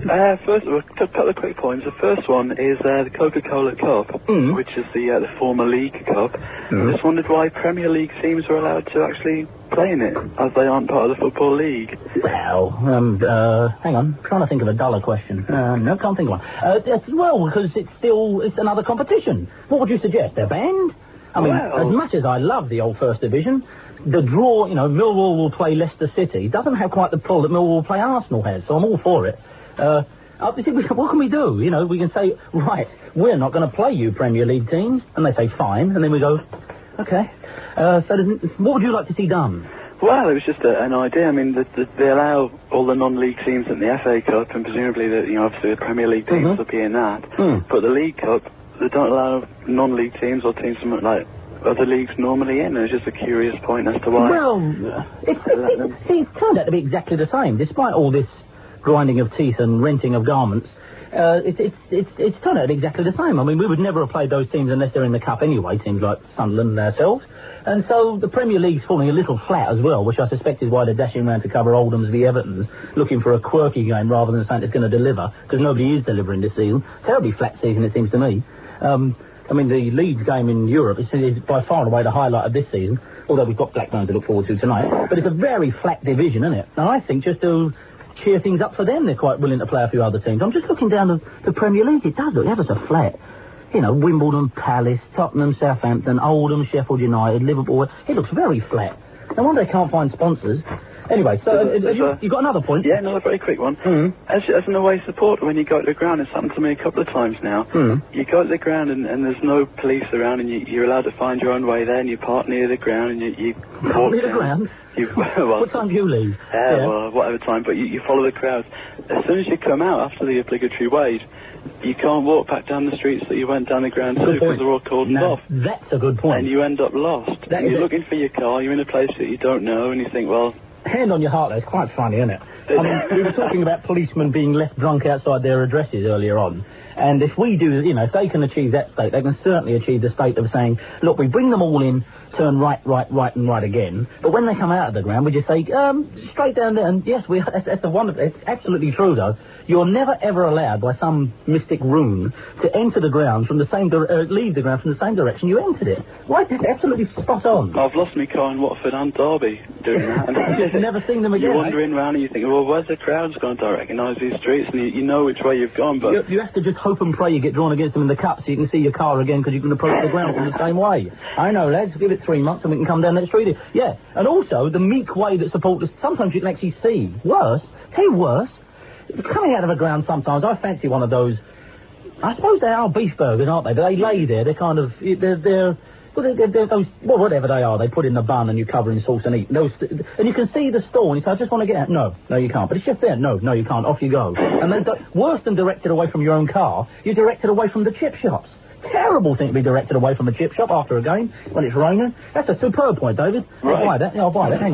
First, a couple of quick points. The first one is the Coca-Cola Cup, which is the former League Cup. I just wondered why Premier League teams were allowed to actually play in it, as they aren't part of the Football League. Well, hang on. I'm trying to think of a duller question. No, can't think of one. Well, because it's another competition. What would you suggest? They're banned? I mean, as much as I love the old First Division, the draw, Millwall will play Leicester City, doesn't have quite the pull that Millwall will play Arsenal has, so I'm all for it. What can we do? We can say, right, we're not going to play you Premier League teams, and they say fine, and then we go, okay. What would you like to see done? Well, it was just an idea. I mean, they allow all the non-league teams in the FA Cup, and presumably, obviously the Premier League teams will be in that. But the League Cup, they don't allow non-league teams or teams from, other leagues normally in. It's just a curious point as to why. Well, it's turned out to be exactly the same, despite all this grinding of teeth and renting of garments. It's turned out exactly the same. I mean, we would never have played those teams unless they're in the Cup anyway, teams like Sunderland and ourselves. And so the Premier League's falling a little flat as well, which I suspect is why they're dashing around to cover Oldham's v Everton's, looking for a quirky game rather than something that's going to deliver, because nobody is delivering this season. Terribly flat season, it seems to me. I mean, the Leeds game in Europe is by far and away the highlight of this season, although we've got Blackburn to look forward to tonight. But it's a very flat division, isn't it? And I think just to cheer things up for them, they're quite willing to play a few other teams. I'm just looking down the Premier League. It does look ever so flat. Wimbledon, Palace, Tottenham, Southampton, Oldham, Sheffield United, Liverpool. It looks very flat. No wonder they can't find sponsors. Anyway, so you got another point? Yeah, another very quick one. As an away supporter, when you go to the ground, it's happened to me a couple of times now. You go to the ground and there's no police around, and you're allowed to find your own way there, and you park near the ground, and you walk near the ground? What time do you leave? Well, whatever time, but you follow the crowds. As soon as you come out after the obligatory wait, you can't walk back down the streets that you went down the ground to, because they're all cordoned off. That's a good point. And you end up lost. You're looking for your car, you're in a place that you don't know, and you think, well... Hand on your heart, though, it's quite funny, isn't it? I mean, we were talking about policemen being left drunk outside their addresses earlier on. And if we do, if they can achieve that state, they can certainly achieve the state of saying, look, we bring them all in, turn right, and right again. But when they come out of the ground, we just say, straight down there. And yes, that's a wonderful, it's absolutely true, though. You're never, ever allowed by some mystic rune to enter the ground from the same, leave the ground from the same direction you entered it. Why, that's absolutely spot on. I've lost my car in Watford and Derby doing that. You've never seen them again. You're wandering round and you think, well, where's the crowds gone? Don't recognise these streets, and you know which way you've gone, but... You have to just hope and pray you get drawn against them in the cup so you can see your car again, because you can approach the ground from the same way. I know, lads, give it 3 months and we can come down that street. Yeah, and also the meek way that supporters, sometimes you can actually see. Worse, coming out of the ground sometimes, I fancy one of those, I suppose they are beef burgers, aren't they? But they lay there, they're kind of, they're those, whatever they are, they put in the bun and you cover in sauce and eat. And you can see the store and you say, I just want to get out. No, you can't. But it's just there. No, you can't. Off you go. And then, worse than directed away from your own car, you're directed away from the chip shops. Terrible thing to be directed away from a chip shop after a game when it's raining. That's a superb point, David. I'll buy that. Hang on.